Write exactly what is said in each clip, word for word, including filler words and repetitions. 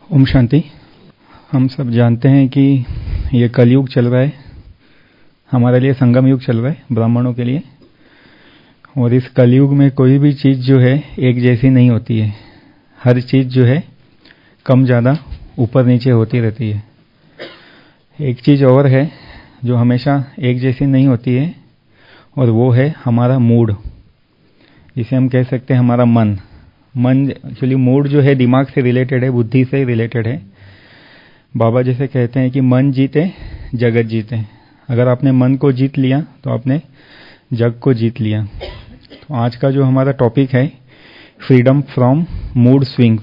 ओम शांति। हम सब जानते हैं कि ये कलयुग चल रहा है, हमारे लिए संगम युग चल रहा है ब्राह्मणों के लिए। और इस कलयुग में कोई भी चीज़ जो है एक जैसी नहीं होती है। हर चीज़ जो है कम ज़्यादा ऊपर नीचे होती रहती है। एक चीज़ और है जो हमेशा एक जैसी नहीं होती है, और वो है हमारा मूड, जिसे हम कह सकते हैं हमारा मन। मन एक्चुअली मूड जो है दिमाग से रिलेटेड है, बुद्धि से रिलेटेड है। बाबा जैसे कहते हैं कि मन जीते जगत जीते। अगर आपने मन को जीत लिया तो आपने जग को जीत लिया। तो आज का जो हमारा टॉपिक है फ्रीडम फ्रॉम मूड स्विंग।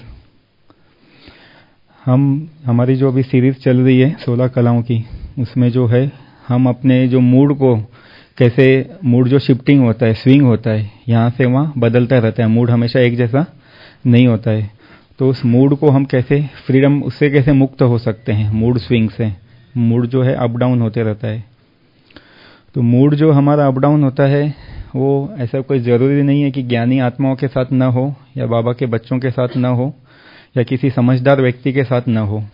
हम हमारी जो अभी सीरीज चल रही है सोलह कलाओं की, उसमें जो है हम अपने जो मूड को कैसे, मूड जो शिफ्टिंग होता है, स्विंग होता है, यहाँ से वहाँ बदलता रहता है। मूड हमेशा एक जैसा नहीं होता है। तो उस मूड को हम कैसे फ्रीडम, उससे कैसे मुक्त हो सकते हैं मूड स्विंग से। मूड जो है अप डाउन होते रहता है। तो मूड जो हमारा अप डाउन होता है वो ऐसा कोई ज़रूरी नहीं है कि ज्ञानी आत्माओं के साथ ना हो, या बाबा के बच्चों के साथ ना हो, या किसी समझदार व्यक्ति के साथ ना हो।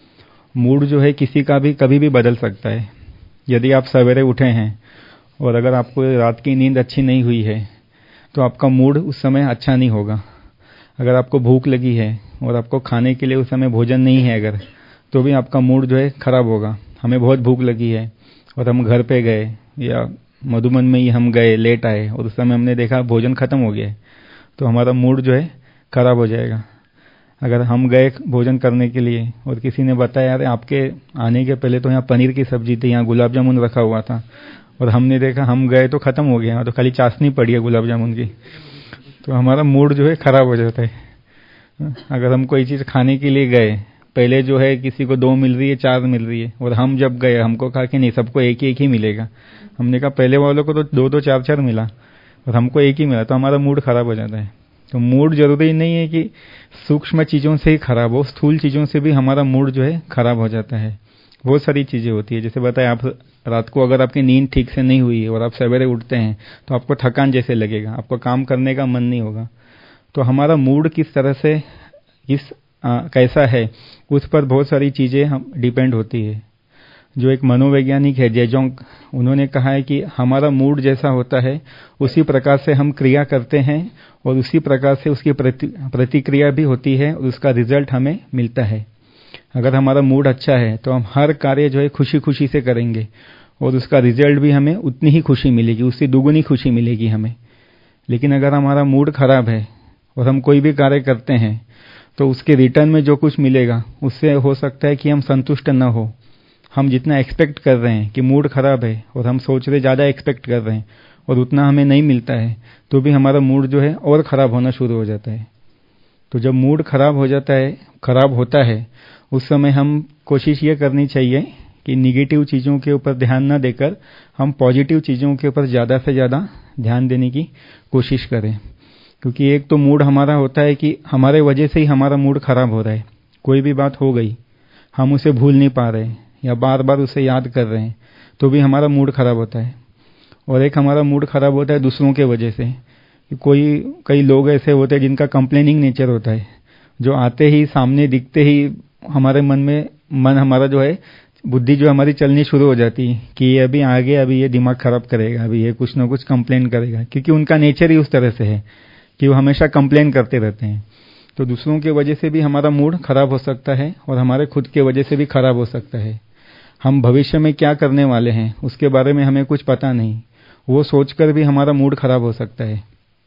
मूड जो है किसी का भी कभी भी बदल सकता है। यदि आप सवेरे उठे हैं और अगर आपको रात की नींद अच्छी नहीं हुई है तो आपका मूड उस समय अच्छा नहीं होगा। अगर आपको भूख लगी है और आपको खाने के लिए उस समय भोजन नहीं है अगर, तो भी आपका मूड जो है खराब होगा। हमें बहुत भूख लगी है और हम घर पे गए या मधुबन में ही हम गए, लेट आए और उस समय हमने देखा भोजन खत्म हो गया है, तो हमारा मूड जो है खराब हो जाएगा। अगर हम गए भोजन करने के लिए और किसी ने बताया यार आपके आने के पहले तो यहाँ पनीर की सब्जी थी, यहाँ गुलाब जामुन रखा हुआ था, और हमने देखा हम गए तो खत्म हो गया, तो खाली चाशनी पड़ी है गुलाब जामुन की, तो हमारा मूड जो है खराब हो जाता है। अगर हम कोई चीज़ खाने के लिए गए, पहले जो है किसी को दो मिल रही है, चार मिल रही है, और हम जब गए हमको कहा कि नहीं सबको एक ही एक ही मिलेगा। हमने कहा पहले वालों को तो दो दो चार चार मिला और हमको एक ही मिला, तो हमारा मूड खराब हो जाता है। तो मूड जरूरी नहीं है कि सूक्ष्म चीज़ों से ही खराब हो, स्थूल चीज़ों से भी हमारा मूड जो है खराब हो जाता है। बहुत सारी चीज़ें होती है। जैसे बताया, आप रात को अगर आपकी नींद ठीक से नहीं हुई है और आप सवेरे उठते हैं तो आपको थकान जैसे लगेगा, आपको काम करने का मन नहीं होगा। तो हमारा मूड किस तरह से, किस आ, कैसा है, उस पर बहुत सारी चीज़ें हम डिपेंड होती है। जो एक मनोवैज्ञानिक है जेजोंग, उन्होंने कहा है कि हमारा मूड जैसा होता है उसी प्रकार से हम क्रिया करते हैं और उसी प्रकार से उसकी प्रति, प्रतिक्रिया भी होती है और उसका रिजल्ट हमें मिलता है। अगर हमारा मूड अच्छा है तो हम हर कार्य जो है खुशी खुशी से करेंगे और उसका रिजल्ट भी हमें उतनी ही खुशी मिलेगी, उससे दुगुनी खुशी मिलेगी हमें। लेकिन अगर हमारा मूड खराब है और हम कोई भी कार्य करते हैं तो उसके रिटर्न में जो कुछ मिलेगा उससे हो सकता है कि हम संतुष्ट न हो। हम जितना एक्सपेक्ट कर रहे हैं कि मूड खराब है और हम सोच रहे ज़्यादा एक्सपेक्ट कर रहे हैं और उतना हमें नहीं मिलता है, तो भी हमारा मूड जो है और ख़राब होना शुरू हो जाता है। तो जब मूड खराब हो जाता है, खराब होता है, उस समय हम कोशिश ये करनी चाहिए कि निगेटिव चीज़ों के ऊपर ध्यान न देकर हम पॉजिटिव चीज़ों के ऊपर ज़्यादा से ज़्यादा ध्यान देने की कोशिश करें। क्योंकि एक तो मूड हमारा होता है कि हमारे वजह से ही हमारा मूड खराब हो रहा है। कोई भी बात हो गई, हम उसे भूल नहीं पा रहे या बार बार उसे याद कर रहे हैं, तो भी हमारा मूड खराब होता है। और एक हमारा मूड खराब होता है दूसरों के वजह से। कोई कई लोग ऐसे होते हैं जिनका कंप्लेनिंग नेचर होता है, जो आते ही सामने दिखते ही हमारे मन में मन हमारा जो है, बुद्धि जो हमारी चलनी शुरू हो जाती है कि ये अभी आगे, अभी ये दिमाग खराब करेगा, अभी ये कुछ ना कुछ कंप्लेन करेगा। क्योंकि उनका नेचर ही उस तरह से है कि वो हमेशा कंप्लेन करते रहते हैं। तो दूसरों के वजह से भी हमारा मूड खराब हो सकता है और हमारे खुद के वजह से भी खराब हो सकता है। हम भविष्य में क्या करने वाले हैं उसके बारे में हमें कुछ पता नहीं, वो सोचकर भी हमारा मूड खराब हो सकता है।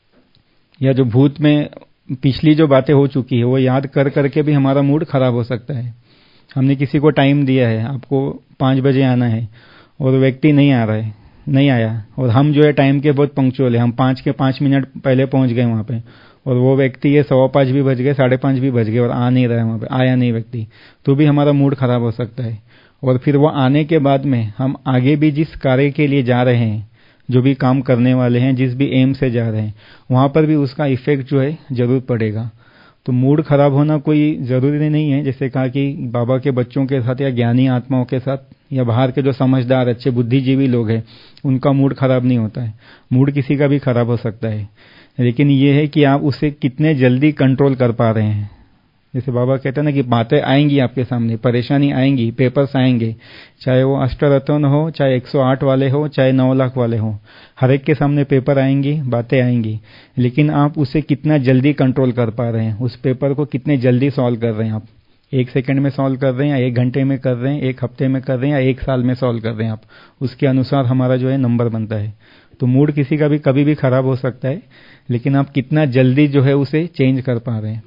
या जो भूत में पिछली जो बातें हो चुकी है वो याद कर करके भी हमारा मूड खराब हो सकता है। हमने किसी को टाइम दिया है, आपको पाँच बजे आना है, और व्यक्ति नहीं आ रहा है, नहीं आया, और हम जो है टाइम के बहुत पंक्चुअल है, हम पाँच के पाँच मिनट पहले पहुंच गए वहाँ पे, और वो व्यक्ति ये सवा पाँच भी बज गए, साढ़े पाँच भी बज गए और आ नहीं रहा है वहाँ पे, आया नहीं व्यक्ति, तो भी हमारा मूड खराब हो सकता है। और फिर वो आने के बाद में हम आगे भी जिस कार्य के लिए जा रहे हैं, जो भी काम करने वाले हैं, जिस भी एम से जा रहे हैं, वहाँ पर भी उसका इफेक्ट जो है जरूर पड़ेगा। तो मूड खराब होना कोई ज़रूरी नहीं है। जैसे कहा कि बाबा के बच्चों के साथ या ज्ञानी आत्माओं के साथ या बाहर के जो समझदार अच्छे बुद्धिजीवी लोग हैं उनका मूड खराब नहीं होता है। मूड किसी का भी खराब हो सकता है, लेकिन ये है कि आप उसे कितने जल्दी कंट्रोल कर पा रहे हैं। जैसे बाबा कहते हैं ना कि बातें आएंगी आपके सामने, परेशानी आएंगी, पेपर्स आएंगे, चाहे वो अष्टरत्न हो, चाहे एक सौ आठ वाले हो, चाहे नौ लाख वाले हो, हर एक के सामने पेपर आएंगी, बातें आएंगी, लेकिन आप उसे कितना जल्दी कंट्रोल कर पा रहे हैं, उस पेपर को कितने जल्दी सॉल्व कर रहे हैं आप, एक सेकंड में सॉल्व कर रहे हैं या एक घंटे में कर रहे हैं, एक हफ्ते में कर रहे हैं या एक साल में सॉल्व कर रहे हैं आप, उसके अनुसार हमारा जो है नंबर बनता है। तो मूड किसी का भी कभी भी खराब हो सकता है, लेकिन आप कितना जल्दी जो है उसे चेंज कर पा रहे हैं।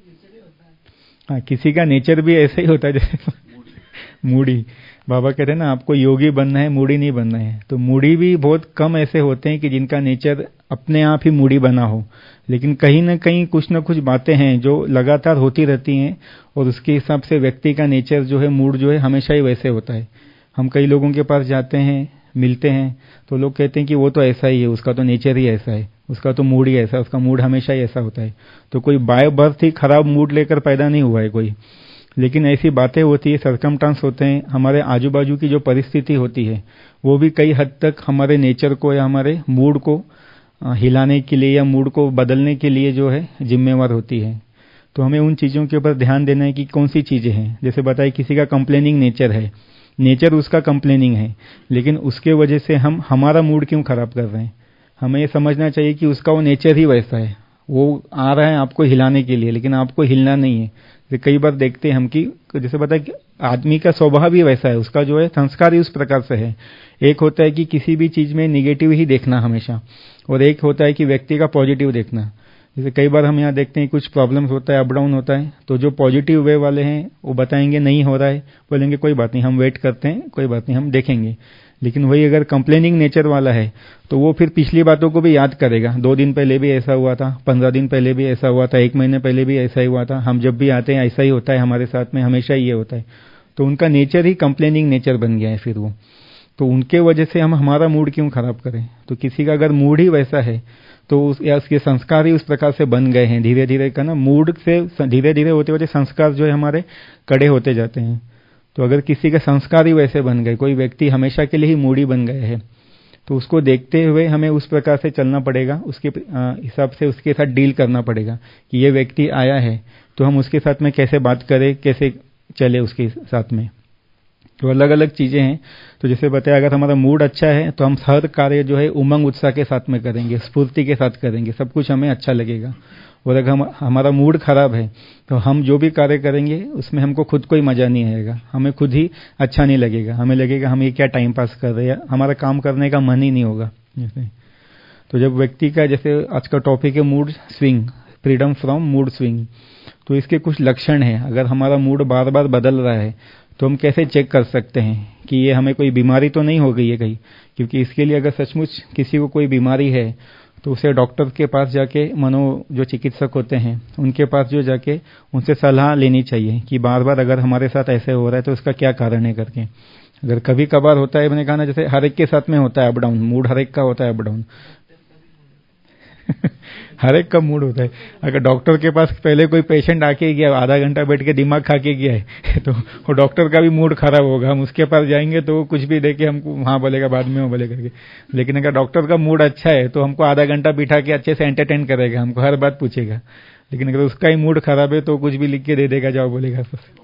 हाँ, किसी का नेचर भी ऐसा ही होता है जैसे मूडी। बाबा कहते हैं ना आपको योगी बनना है, मूडी नहीं बनना है। तो मूडी भी बहुत कम ऐसे होते हैं कि जिनका नेचर अपने आप ही मूडी बना हो, लेकिन कहीं ना कहीं कुछ ना कुछ बातें हैं जो लगातार होती रहती हैं और उसके हिसाब से व्यक्ति का नेचर जो है, मूड जो है हमेशा ही वैसे होता है। हम कई लोगों के पास जाते हैं, मिलते हैं, तो लोग कहते हैं कि वो तो ऐसा ही है, उसका तो नेचर ही ऐसा है, उसका तो मूड ही ऐसा है, उसका मूड हमेशा ही ऐसा होता है। तो कोई बाय बर्थ ही खराब मूड लेकर पैदा नहीं हुआ है कोई, लेकिन ऐसी बातें होती है, सर्कमस्टांस होते हैं, हमारे आजू बाजू की जो परिस्थिति होती है वो भी कई हद तक हमारे नेचर को या हमारे मूड को हिलाने के लिए या मूड को बदलने के लिए जो है जिम्मेवार होती है। तो हमें उन चीज़ों के ऊपर ध्यान देना है कि कौन सी चीज़ें हैं। जैसे बताइए किसी का कंप्लेनिंग नेचर है, नेचर उसका कंप्लेनिंग है, लेकिन उसके वजह से हम हमारा मूड क्यों खराब कर रहे हैं। हमें ये समझना चाहिए कि उसका वो नेचर ही वैसा है, वो आ रहा है आपको हिलाने के लिए, लेकिन आपको हिलना नहीं है। तो कई बार देखते हैं हम कि जैसे बताए कि आदमी का स्वभाव भी वैसा है, उसका जो है संस्कार ही उस प्रकार से है। एक होता है कि किसी भी चीज में निगेटिव ही देखना हमेशा, और एक होता है कि व्यक्ति का पॉजिटिव देखना। जैसे कई बार हम यहाँ देखते हैं कुछ प्रॉब्लम्स होता है, अप डाउन होता है, तो जो पॉजिटिव वे वाले हैं वो बताएंगे नहीं हो रहा है, बोलेंगे कोई बात नहीं, हम वेट करते हैं, कोई बात नहीं, हम देखेंगे। लेकिन वही अगर कंप्लेनिंग नेचर वाला है तो वो फिर पिछली बातों को भी याद करेगा, दो दिन पहले भी ऐसा हुआ था, पंद्रह दिन पहले भी ऐसा हुआ था, एक महीने पहले भी ऐसा ही हुआ था, हम जब भी आते हैं ऐसा ही होता है, हमारे साथ में हमेशा ये होता है। तो उनका नेचर ही कंप्लेनिंग नेचर बन गया है फिर वो। तो उनके वजह से हम हमारा मूड क्यों खराब करें। तो किसी का अगर मूड ही वैसा है तो उस, या उसके संस्कार ही उस प्रकार से बन गए हैं, धीरे धीरे का ना मूड से धीरे धीरे होते होते संस्कार जो है हमारे कड़े होते जाते हैं। तो अगर किसी के संस्कार ही वैसे बन गए, कोई व्यक्ति हमेशा के लिए ही मूडी बन गए है, तो उसको देखते हुए हमें उस प्रकार से चलना पड़ेगा, उसके हिसाब से उसके साथ डील करना पड़ेगा कि ये व्यक्ति आया है तो हम उसके साथ में कैसे बात करें, कैसे चले उसके साथ में। तो अलग अलग चीजें हैं। तो जैसे बताया, अगर हमारा मूड अच्छा है तो हम हर कार्य जो है उमंग उत्साह के साथ में करेंगे, स्फूर्ति के साथ करेंगे, सब कुछ हमें अच्छा लगेगा। और अगर हम हमारा मूड खराब है तो हम जो भी कार्य करेंगे उसमें हमको खुद को ही मजा नहीं आएगा, हमें खुद ही अच्छा नहीं लगेगा, हमें लगेगा हम ये क्या टाइम पास कर रहे हैं, हमारा काम करने का मन ही नहीं होगा। जैसे तो जब व्यक्ति का, जैसे आज का टॉपिक है mood swing, freedom from mood swing, तो इसके कुछ लक्षण हैं। अगर हमारा मूड बार बार बदल रहा है तो हम कैसे चेक कर सकते हैं कि ये हमें कोई बीमारी तो नहीं हो गई है कहीं। क्योंकि इसके लिए अगर सचमुच किसी को कोई बीमारी है तो उसे डॉक्टर के पास जाके, मनो जो चिकित्सक होते हैं उनके पास जो जाके उनसे सलाह लेनी चाहिए कि बार बार अगर हमारे साथ ऐसे हो रहा है तो उसका क्या कारण है करके। अगर कभी कभार होता है, मैंने कहा ना, जैसे हर एक के साथ में होता है अप डाउन, मूड हर एक का होता है अप डाउन हर एक का मूड होता है। अगर डॉक्टर के पास पहले कोई पेशेंट आके गया, आधा घंटा बैठ के दिमाग खा के गया है तो वो डॉक्टर का भी मूड खराब होगा। हम उसके पास जाएंगे तो वो कुछ भी देके हमको हाँ बोलेगा, बाद में वो बोलेगा करके। लेकिन अगर डॉक्टर का मूड अच्छा है तो हमको आधा घंटा बिठा के अच्छे से एंटरटेन करेगा, हमको हर बात पूछेगा। लेकिन अगर उसका ही मूड खराब है तो कुछ भी लिख के दे देगा, जाओ बोलेगा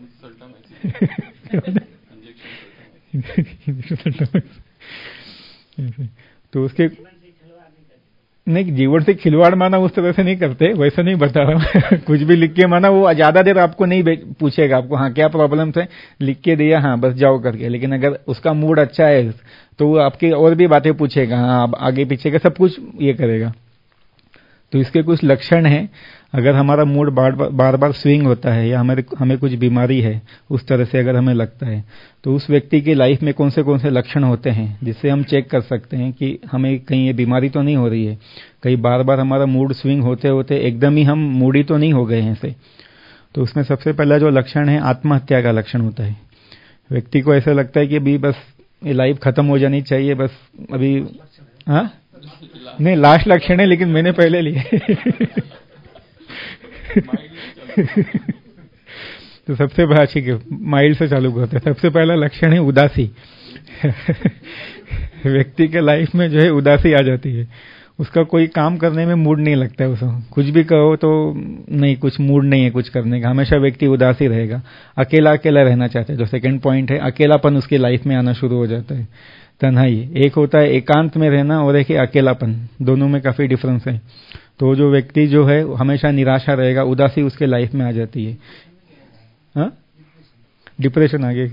तो उसके नहीं, जीवन से खिलवाड़ माना उस तरह से नहीं करते, वैसा नहीं बता रहा कुछ भी लिख के माना, वो ज्यादा देर आपको नहीं पूछेगा, आपको हाँ क्या प्रॉब्लम है लिख के दिया, हाँ बस जाओ करके। लेकिन अगर उसका मूड अच्छा है तो वो आपकी और भी बातें पूछेगा, हाँ आगे पीछे का सब कुछ ये करेगा। तो इसके कुछ लक्षण हैं। अगर हमारा मूड बार बार बार बार स्विंग होता है या हमारे हमें कुछ बीमारी है उस तरह से अगर हमें लगता है, तो उस व्यक्ति की लाइफ में कौन से कौन से लक्षण होते हैं जिससे हम चेक कर सकते हैं कि हमें कहीं ये बीमारी तो नहीं हो रही है, कहीं बार बार हमारा मूड स्विंग होते होते एकदम ही हम मूडी तो नहीं हो गए हैं ऐसे। तो उसमें सबसे पहला जो लक्षण है आत्महत्या का लक्षण होता है। व्यक्ति को ऐसा लगता है कि अभी बस ये लाइफ खत्म हो जानी चाहिए, बस अभी हाँ नहीं लास्ट लक्षण है, लेकिन मैंने पहले लिए तो सबसे पहला, ठीक है माइल्ड से चालू करते हैं। सबसे पहला लक्षण है उदासी व्यक्ति के लाइफ में जो है उदासी आ जाती है। उसका कोई काम करने में मूड नहीं लगता है, उसको कुछ भी कहो तो नहीं, कुछ मूड नहीं है कुछ करने का, हमेशा व्यक्ति उदास ही रहेगा, अकेला अकेला रहना चाहता है। जो सेकंड पॉइंट है, अकेलापन उसकी लाइफ में आना शुरू हो जाता है। तन्हाई, एक होता है एकांत में रहना और एक है अकेलापन, दोनों में काफी डिफरेंस है। तो जो व्यक्ति जो है हमेशा निराशा रहेगा, उदासी उसके लाइफ में आ जाती है। हाँ, डिप्रेशन आगे,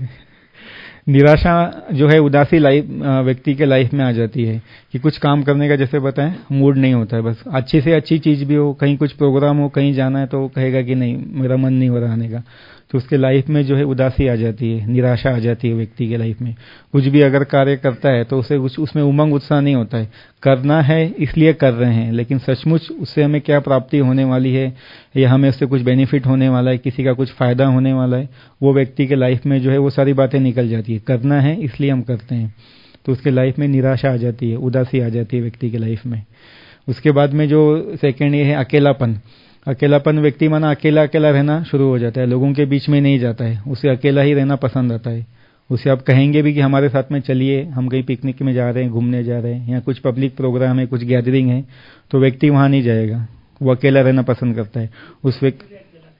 निराशा जो है उदासी लाइफ व्यक्ति के लाइफ में आ जाती है कि कुछ काम करने का, जैसे बताएं, मूड नहीं होता है। बस अच्छी से अच्छी चीज भी हो, कहीं कुछ प्रोग्राम हो, कहीं जाना है, तो कहेगा कि नहीं मेरा मन नहीं हो रहा आने का, तो उसके लाइफ में जो है उदासी आ जाती है, निराशा आ जाती है व्यक्ति के लाइफ में। कुछ भी अगर कार्य करता है तो उसे कुछ उसमें उमंग उत्साह नहीं होता है, करना है इसलिए कर रहे हैं, लेकिन सचमुच उससे हमें क्या प्राप्ति होने वाली है या हमें उससे कुछ बेनिफिट होने वाला है, किसी का कुछ फायदा होने वाला है, वो व्यक्ति के लाइफ में जो है वो सारी बातें निकल जाती है। करना है इसलिए हम करते हैं, तो उसके लाइफ में निराशा आ जाती है, उदासी आ जाती है व्यक्ति के लाइफ में। उसके बाद में जो सेकेंड ये है अकेलापन। अकेलापन, व्यक्ति माना अकेला अकेला रहना शुरू हो जाता है, लोगों के बीच में नहीं जाता है, उसे अकेला ही रहना पसंद आता है। उसे आप कहेंगे भी कि हमारे साथ में चलिए, हम कहीं पिकनिक में जा रहे हैं, घूमने जा रहे हैं, या कुछ पब्लिक प्रोग्राम है, कुछ गैदरिंग है, तो व्यक्ति वहां नहीं जाएगा, वो अकेला रहना पसंद करता है। उस व्यक्ति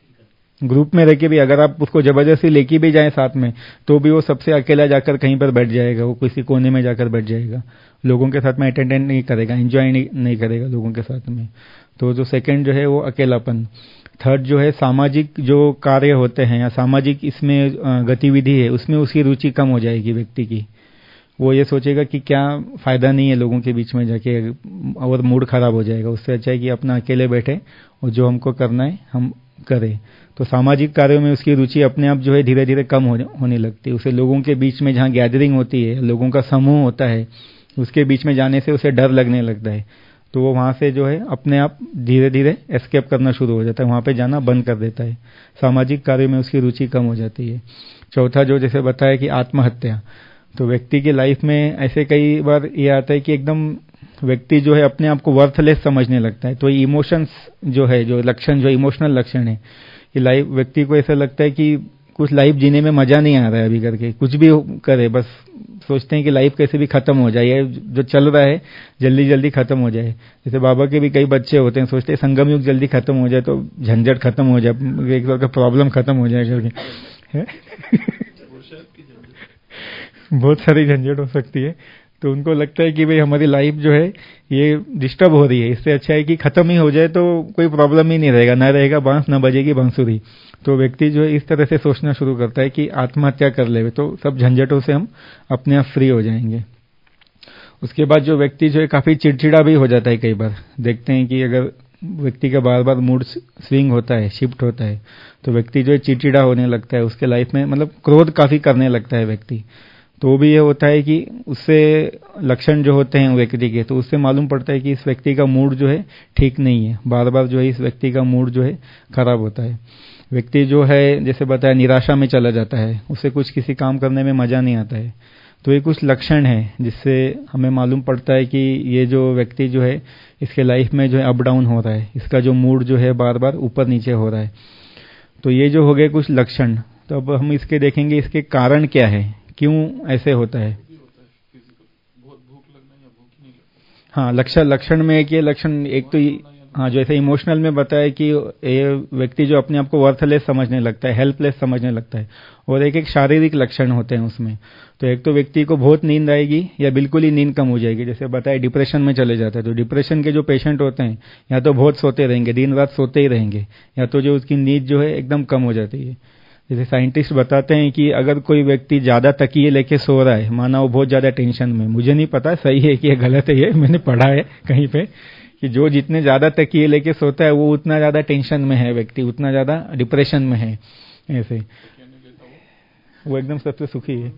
ग्रुप में रह के भी अगर आप उसको जबरदस्ती लेके भी जाएं साथ में, तो भी वो सबसे अकेला जाकर कहीं पर बैठ जाएगा, वो किसी कोने में जाकर बैठ जाएगा, लोगों के साथ में अटेंडेंट नहीं करेगा, एंजॉय नहीं, नहीं करेगा लोगों के साथ में। तो जो सेकंड जो है वो अकेलापन। थर्ड जो है सामाजिक जो कार्य होते हैं या सामाजिक इसमें गतिविधि है, उसमें उसकी रुचि कम हो जाएगी व्यक्ति की। वो ये सोचेगा कि क्या फायदा नहीं है लोगों के बीच में जाके, और मूड खराब हो जाएगा। उससे अच्छा है कि अपना अकेले बैठे और जो हमको करना है हम करें। तो सामाजिक कार्यों में उसकी रुचि अपने आप जो है धीरे धीरे कम हो, होने लगती है। उसे लोगों के बीच में जहाँ गैदरिंग होती है, लोगों का समूह होता है, उसके बीच में जाने से उसे डर लगने लगता है, तो वो वहां से जो है अपने आप धीरे धीरे एस्केप करना शुरू हो जाता है, वहां पे जाना बंद कर देता है। सामाजिक कार्यों में उसकी रुचि कम हो जाती है। चौथा जो जैसे बताया कि आत्महत्या, तो व्यक्ति की लाइफ में ऐसे कई बार ये आता है कि एकदम व्यक्ति जो है अपने आप को वर्थलेस समझने लगता है। तो इमोशंस जो है, जो लक्षण, जो इमोशनल लक्षण है कि लाइफ, व्यक्ति को ऐसा लगता है कि कुछ लाइफ जीने में मजा नहीं आ रहा है अभी करके, कुछ भी करे, बस सोचते हैं कि लाइफ कैसे भी खत्म हो जाए, जो चल रहा है जल्दी जल्दी खत्म हो जाए। जैसे बाबा के भी कई बच्चे होते हैं, सोचते हैं संगम युग जल्दी खत्म हो जाए तो झंझट खत्म हो जाए, एक तरह का प्रॉब्लम खत्म हो जाए करके बहुत सारी झंझट हो सकती है। तो उनको लगता है कि भाई हमारी लाइफ जो है ये डिस्टर्ब हो रही है, इससे अच्छा है कि खत्म ही हो जाए तो कोई प्रॉब्लम ही नहीं रहेगा, ना रहेगा बांस ना बजेगी बांसुरी। तो व्यक्ति जो है इस तरह से सोचना शुरू करता है कि आत्महत्या कर ले तो सब झंझटों से हम अपने आप फ्री हो जाएंगे। उसके बाद जो व्यक्ति जो है काफी चिड़चिड़ा भी हो जाता है। कई बार देखते हैं कि अगर व्यक्ति का बार बार मूड स्विंग होता है, शिफ्ट होता है, तो व्यक्ति जो है चिड़चिड़ा होने लगता है, उसके लाइफ में मतलब क्रोध काफी करने लगता है व्यक्ति। तो भी ये होता है कि उससे लक्षण जो होते हैं व्यक्ति के, तो उससे मालूम पड़ता है कि इस व्यक्ति का मूड जो है ठीक नहीं है, बार बार जो है इस व्यक्ति का मूड जो है खराब होता है। व्यक्ति जो है जैसे बताया निराशा में चला जाता है, उसे कुछ किसी काम करने में मजा नहीं आता है। तो ये कुछ लक्षण है जिससे हमें मालूम पड़ता है कि ये जो व्यक्ति जो है इसके लाइफ में जो है अप डाउन हो रहा है, इसका जो मूड जो है बार बार ऊपर नीचे हो रहा है। तो ये जो हो गए कुछ लक्षण। तो अब हम इसके देखेंगे इसके कारण क्या है, क्यों ऐसे होता है। हाँ, लक्षण लक्षण में एक ये लक्षण, एक तो हाँ जो ऐसे इमोशनल में बताया कि ये व्यक्ति जो अपने आप को वर्थलेस समझने लगता है, हेल्पलेस समझने लगता है, और एक एक शारीरिक लक्षण होते हैं उसमें। तो एक तो व्यक्ति को बहुत नींद आएगी या बिल्कुल ही नींद कम हो जाएगी, जैसे बताया डिप्रेशन में चले जाता है। तो डिप्रेशन के जो पेशेंट होते हैं या तो बहुत सोते रहेंगे, दिन रात सोते ही रहेंगे, या तो जो उसकी नींद जो है एकदम कम हो जाती है। जैसे साइंटिस्ट बताते हैं कि अगर कोई व्यक्ति ज्यादा तकिए लेके सो रहा है, माना वो बहुत ज्यादा टेंशन में, मुझे नहीं पता सही है कि ये गलत है, ये मैंने पढ़ा है कहीं पे कि जो जितने ज्यादा तकिए लेके सोता है वो उतना ज्यादा टेंशन में है व्यक्ति, उतना ज्यादा डिप्रेशन में है। ऐसे वो एकदम सबसे सुखी है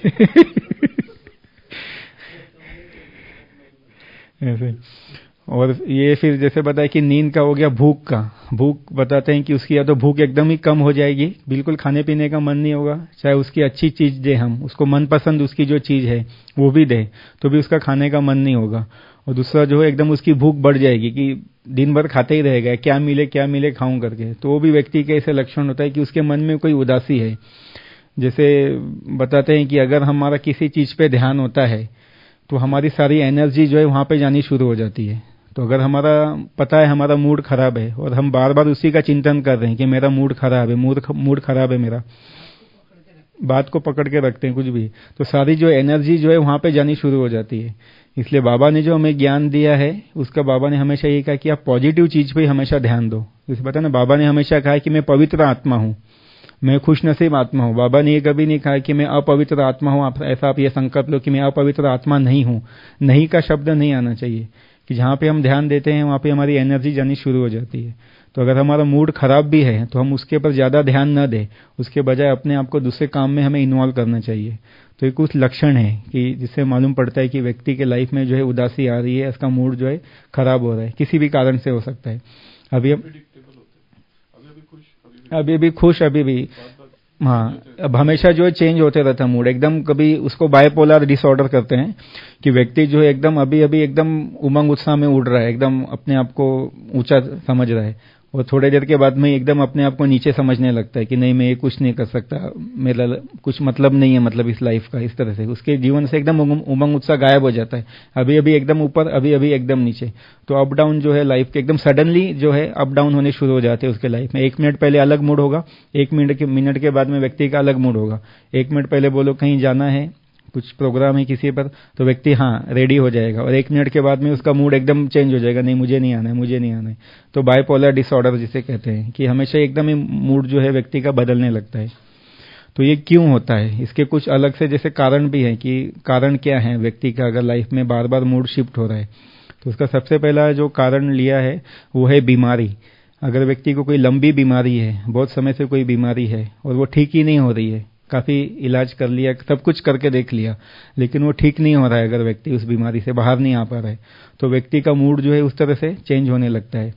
ऐसे। और ये फिर जैसे बताया कि नींद का हो गया, भूख का। भूख बताते हैं कि उसकी या तो भूख एकदम ही कम हो जाएगी, बिल्कुल खाने पीने का मन नहीं होगा, चाहे उसकी अच्छी चीज दे, हम उसको मनपसंद उसकी जो चीज है वो भी दे तो भी उसका खाने का मन नहीं होगा। और दूसरा जो है एकदम उसकी भूख बढ़ जाएगी कि दिन भर खाते ही रहेगा, क्या मिले क्या मिले खाऊं करके। तो वो भी व्यक्ति के ऐसे लक्षण होता है कि उसके मन में कोई उदासी है। जैसे बताते हैं कि अगर हमारा किसी चीज पे ध्यान होता है तो हमारी सारी एनर्जी जो है वहां पे जानी शुरू हो जाती है। तो अगर हमारा पता है हमारा मूड खराब है और हम बार बार उसी का चिंतन कर रहे हैं कि मेरा मूड खराब है, मूड मूड खराब है मेरा, बात को पकड़ के रखते हैं कुछ भी, तो सारी जो एनर्जी जो है वहां पे जानी शुरू हो जाती है। इसलिए बाबा ने जो हमें ज्ञान दिया है उसका बाबा ने हमेशा ये कहा कि आप पॉजिटिव चीज पे हमेशा ध्यान दो। जैसे पता ना, बाबा ने हमेशा कहा कि मैं पवित्र आत्मा हूं, मैं खुश नसीब आत्मा हूं। बाबा ने ये कभी नहीं कहा कि मैं अपवित्र आत्मा हूं। आप ऐसा आप ये संकल्प लो कि मैं अपवित्र आत्मा नहीं हूं। नहीं का शब्द नहीं आना चाहिए, कि जहां पे हम ध्यान देते हैं वहां पे हमारी एनर्जी जानी शुरू हो जाती है। तो अगर हमारा मूड खराब भी है तो हम उसके ऊपर ज्यादा ध्यान न दें, उसके बजाय अपने आप को दूसरे काम में हमें इन्वॉल्व करना चाहिए। तो ये कुछ लक्षण है कि जिससे मालूम पड़ता है कि व्यक्ति के लाइफ में जो है उदासी आ रही है, इसका मूड जो है खराब हो रहा है, किसी भी कारण से हो सकता है। अभी अब अभी भी खुश, अभी भी हाँ, अब हमेशा जो है चेंज होते रहता है मूड एकदम। कभी उसको बायपोलर डिसऑर्डर करते हैं कि व्यक्ति जो है एकदम अभी अभी एकदम उमंग उत्साह में उड़ रहा है, एकदम अपने आप को ऊंचा समझ रहा है, और थोड़ी देर के बाद में एकदम अपने आप को नीचे समझने लगता है कि नहीं मैं ये कुछ नहीं कर सकता, मेरा कुछ मतलब नहीं है, मतलब इस लाइफ का। इस तरह से उसके जीवन से एकदम उमंग उत्साह गायब हो जाता है, अभी अभी एकदम ऊपर, अभी अभी एकदम नीचे। तो अप डाउन जो है लाइफ के एकदम सडनली जो है अप डाउन होने शुरू हो जाते हैं उसके लाइफ में। एक मिनट पहले अलग मूड होगा, एक मिनट के मिनट के बाद में व्यक्ति का अलग मूड होगा। एक मिनट पहले बोलो कहीं जाना है, कुछ प्रोग्राम है किसी पर, तो व्यक्ति हाँ रेडी हो जाएगा, और एक मिनट के बाद में उसका मूड एकदम चेंज हो जाएगा, नहीं मुझे नहीं आना है, मुझे नहीं आना है। तो बायपोलर डिसऑर्डर जिसे कहते हैं, कि हमेशा एकदम ही मूड जो है व्यक्ति का बदलने लगता है। तो ये क्यों होता है, इसके कुछ अलग से जैसे कारण भी है कि कारण क्या है व्यक्ति का अगर लाइफ में बार बार मूड शिफ्ट हो रहा है। तो उसका सबसे पहला जो कारण लिया है वो है बीमारी। अगर व्यक्ति को कोई लंबी बीमारी है, बहुत समय से कोई बीमारी है और वो ठीक ही नहीं हो रही है, काफी इलाज कर लिया, सब कुछ करके देख लिया, लेकिन वो ठीक नहीं हो रहा है, अगर व्यक्ति उस बीमारी से बाहर नहीं आ पा रहा है, तो व्यक्ति का मूड जो है उस तरह से चेंज होने लगता है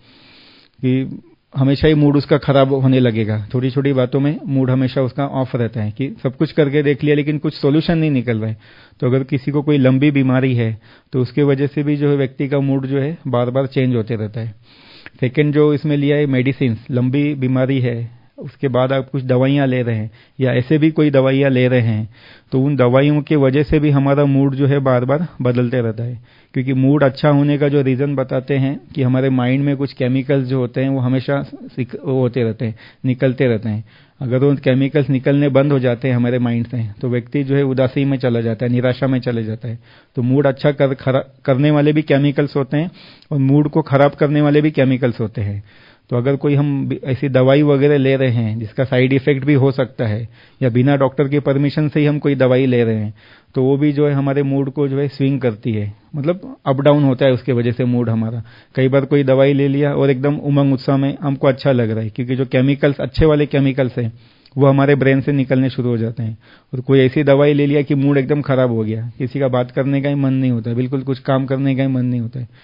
कि हमेशा ही मूड उसका खराब होने लगेगा। छोटी छोटी बातों में मूड हमेशा उसका ऑफ रहता है कि सब कुछ करके देख लिया लेकिन कुछ सोल्यूशन नहीं निकल रहा है। तो अगर किसी को कोई लंबी बीमारी है तो उसके वजह से भी जो है व्यक्ति का मूड जो है बार बार चेंज होते रहता है। सेकेंड जो इसमें लिया है मेडिसिन, लंबी बीमारी है उसके बाद आप कुछ दवाइयां ले रहे हैं या ऐसे भी कोई दवाइयां ले रहे हैं, तो उन दवाइयों की वजह से भी हमारा मूड जो है बार बार बदलते रहता है। क्योंकि मूड अच्छा होने का जो रीजन बताते हैं कि हमारे माइंड में कुछ केमिकल्स जो होते हैं वो हमेशा वो होते रहते हैं, निकलते रहते हैं। अगर वो केमिकल्स निकलने बंद हो जाते हैं हमारे माइंड से तो व्यक्ति जो है उदासी में चला जाता है, निराशा में चले जाता है। तो मूड अच्छा कर, करने वाले भी केमिकल्स होते हैं और मूड को खराब करने वाले भी केमिकल्स होते हैं। तो अगर कोई हम ऐसी दवाई वगैरह ले रहे हैं जिसका साइड इफेक्ट भी हो सकता है, या बिना डॉक्टर की परमिशन से ही हम कोई दवाई ले रहे हैं, तो वो भी जो है हमारे मूड को जो है स्विंग करती है, मतलब अप डाउन होता है उसके वजह से मूड हमारा। कई बार कोई दवाई ले लिया और एकदम उमंग उत्साह में हमको अच्छा लग रहा है, क्योंकि जो केमिकल्स अच्छे वाले केमिकल्स हैं वो हमारे ब्रेन से निकलने शुरू हो जाते हैं। और कोई ऐसी दवाई ले लिया कि मूड एकदम खराब हो गया, किसी का बात करने का ही मन नहीं होता है, बिल्कुल कुछ काम करने का ही मन नहीं होता है,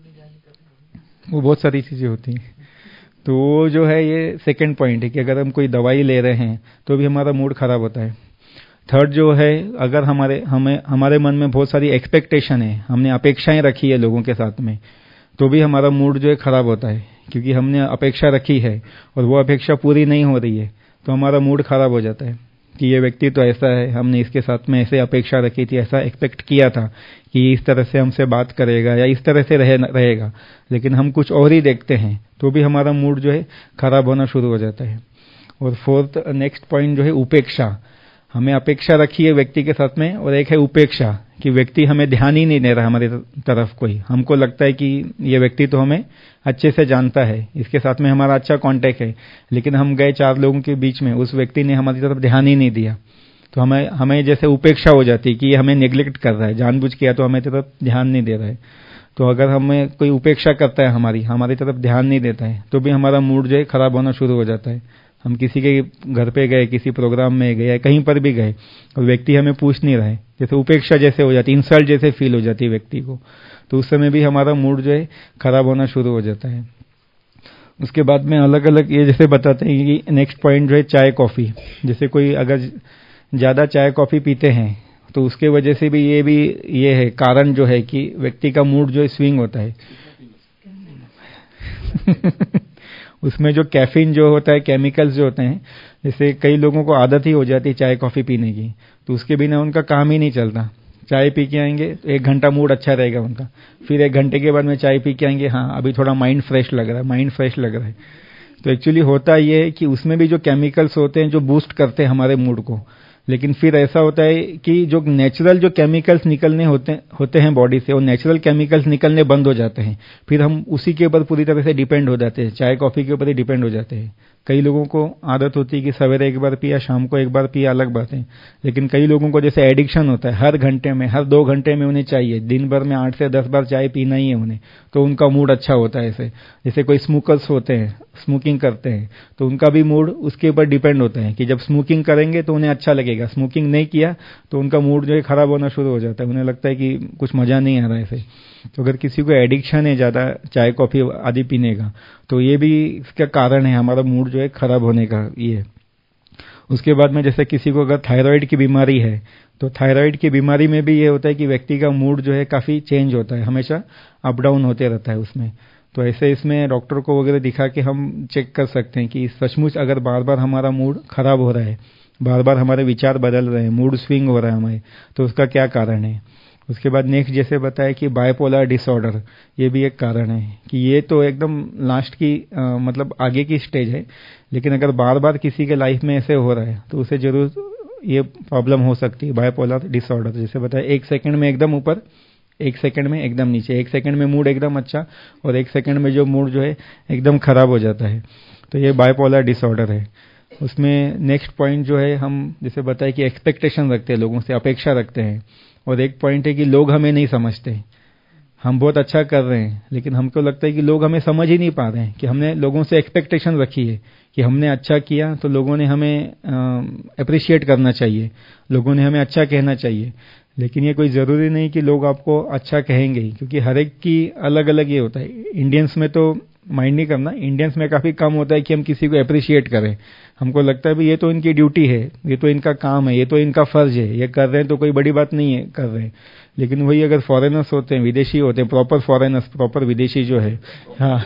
वो बहुत सारी चीजें होती हैं। तो वो जो है ये सेकंड पॉइंट है कि अगर हम कोई दवाई ले रहे हैं तो भी हमारा मूड खराब होता है। थर्ड जो है, अगर हमारे हमें हमारे मन में बहुत सारी एक्सपेक्टेशन है, हमने अपेक्षाएं रखी है लोगों के साथ में, तो भी हमारा मूड जो है खराब होता है। क्योंकि हमने अपेक्षा रखी है और वो अपेक्षा पूरी नहीं हो रही है तो हमारा मूड खराब हो जाता है कि ये व्यक्ति तो ऐसा है, हमने इसके साथ में ऐसे अपेक्षा रखी थी, ऐसा एक्सपेक्ट किया था कि इस तरह से हमसे बात करेगा या इस तरह से रहे, रहेगा, लेकिन हम कुछ और ही देखते हैं, तो भी हमारा मूड जो है खराब होना शुरू हो जाता है। और फोर्थ नेक्स्ट पॉइंट जो है उपेक्षा। हमें अपेक्षा रखी है व्यक्ति के साथ में, और एक है उपेक्षा कि व्यक्ति हमें ध्यान ही नहीं दे रहा हमारी तरफ कोई। हमको लगता है कि ये व्यक्ति तो हमें अच्छे से जानता है, इसके साथ में हमारा अच्छा कांटेक्ट है, लेकिन हम गए चार लोगों के बीच में, उस व्यक्ति ने हमारी तरफ ध्यान ही नहीं दिया, तो हमें हमें जैसे उपेक्षा हो जाती है कि ये हमें नेग्लेक्ट कर रहा है, जानबूझ किया तो हमें तरफ ध्यान नहीं दे रहा है। तो अगर हमें कोई उपेक्षा करता है, हमारी हमारी तरफ ध्यान नहीं देता है, तो भी हमारा मूड जो है खराब होना शुरू हो जाता है। हम किसी के घर पे गए, किसी प्रोग्राम में गए, कहीं पर भी गए और व्यक्ति हमें पूछ नहीं रहा है, जैसे उपेक्षा जैसे हो जाती है, इंसल्ट जैसे फील हो जाती है व्यक्ति को, तो उस समय भी हमारा मूड जो है खराब होना शुरू हो जाता है। उसके बाद में अलग अलग ये जैसे बताते हैं कि नेक्स्ट पॉइंट जो है चाय कॉफी। जैसे कोई अगर ज्यादा चाय कॉफी पीते हैं तो उसके वजह से भी ये भी ये है कारण जो है कि व्यक्ति का मूड जो है स्विंग होता है। उसमें जो कैफीन जो होता है, केमिकल्स जो होते हैं, जैसे कई लोगों को आदत ही हो जाती है चाय कॉफी पीने की, तो उसके बिना उनका काम ही नहीं चलता। चाय पी के आएंगे तो एक घंटा मूड अच्छा रहेगा उनका, फिर एक घंटे के बाद में चाय पी के आएंगे, हाँ अभी थोड़ा माइंड फ्रेश लग रहा है, माइंड फ्रेश लग रहा है। तो एक्चुअली होता ये है कि उसमें भी जो केमिकल्स होते हैं जो बूस्ट करते हैं हमारे मूड को, लेकिन फिर ऐसा होता है कि जो नेचुरल जो केमिकल्स निकलने होते होते हैं बॉडी से, वो नेचुरल केमिकल्स निकलने बंद हो जाते हैं, फिर हम उसी के ऊपर पूरी तरह से डिपेंड हो जाते हैं, चाय कॉफी के ऊपर ही डिपेंड हो जाते हैं। कई लोगों को आदत होती है कि सवेरे एक बार पिया, शाम को एक बार पिया, अलग बात है, लेकिन कई लोगों को जैसे एडिक्शन होता है, हर घंटे में हर दो घंटे में उन्हें चाहिए, दिन भर में आठ से दस बार चाय पीना ही है उन्हें, तो उनका मूड अच्छा होता है। ऐसे जैसे कोई स्मोकर्स होते हैं, स्मोकिंग करते हैं, तो उनका भी मूड उसके ऊपर डिपेंड होता है कि जब स्मोकिंग करेंगे तो उन्हें अच्छा लगेगा, स्मोकिंग नहीं किया तो उनका मूड जो है खराब होना शुरू हो जाता है, उन्हें लगता है कि कुछ मजा नहीं आ रहा है ऐसे। तो अगर किसी को एडिक्शन है ज्यादा चाय कॉफी आदि पीने का, तो ये भी इसका कारण है हमारा मूड जो है खराब होने का ये। उसके बाद में जैसे किसी को अगर थायराइड की बीमारी है, तो थायराइड की बीमारी में भी ये होता है कि व्यक्ति का मूड जो है काफी चेंज होता है, हमेशा अप डाउन होते रहता है उसमें। तो ऐसे इसमें डॉक्टर को वगैरह दिखा के हम चेक कर सकते हैं कि सचमुच अगर बार बार हमारा मूड खराब हो रहा है, बार बार हमारे विचार बदल रहे हैं, मूड स्विंग हो रहा है हमारे, तो उसका क्या कारण है। उसके बाद नेक्स्ट जैसे बताया कि बायपोलर डिसऑर्डर, ये भी एक कारण है कि ये तो एकदम लास्ट की आ, मतलब आगे की स्टेज है, लेकिन अगर बार बार किसी के लाइफ में ऐसे हो रहा है तो उसे जरूर ये प्रॉब्लम हो सकती है, बायपोलर डिसऑर्डर। जैसे बताया एक सेकंड में एकदम ऊपर, एक सेकंड में एकदम नीचे, एक सेकंड में मूड एकदम अच्छा और एक सेकंड में जो मूड जो है एकदम खराब हो जाता है, तो ये बायपोलर डिसऑर्डर है। उसमें नेक्स्ट पॉइंट जो है, हम जैसे बताया कि एक्सपेक्टेशन रखते हैं, लोगों से अपेक्षा रखते हैं, और एक पॉइंट है कि लोग हमें नहीं समझते। हम बहुत अच्छा कर रहे हैं लेकिन हमको लगता है कि लोग हमें समझ ही नहीं पा रहे हैं, कि हमने लोगों से एक्सपेक्टेशन रखी है कि हमने अच्छा किया तो लोगों ने हमें अप्रिशिएट करना चाहिए, लोगों ने हमें अच्छा कहना चाहिए, लेकिन ये कोई जरूरी नहीं कि लोग आपको अच्छा कहेंगे ही, क्योंकि हर एक की अलग अलग ये होता है। इंडियंस में तो माइंड नहीं करना, इंडियंस में काफी कम होता है कि हम किसी को अप्रिशिएट करें, हमको लगता है भी ये तो इनकी ड्यूटी है, ये तो इनका काम है, ये तो इनका फर्ज है, ये कर रहे हैं तो कोई बड़ी बात नहीं है कर रहे हैं। लेकिन वही अगर फॉरेनर्स होते हैं, विदेशी होते हैं, प्रॉपर फॉरेनर्स, प्रॉपर विदेशी जो है, हाँ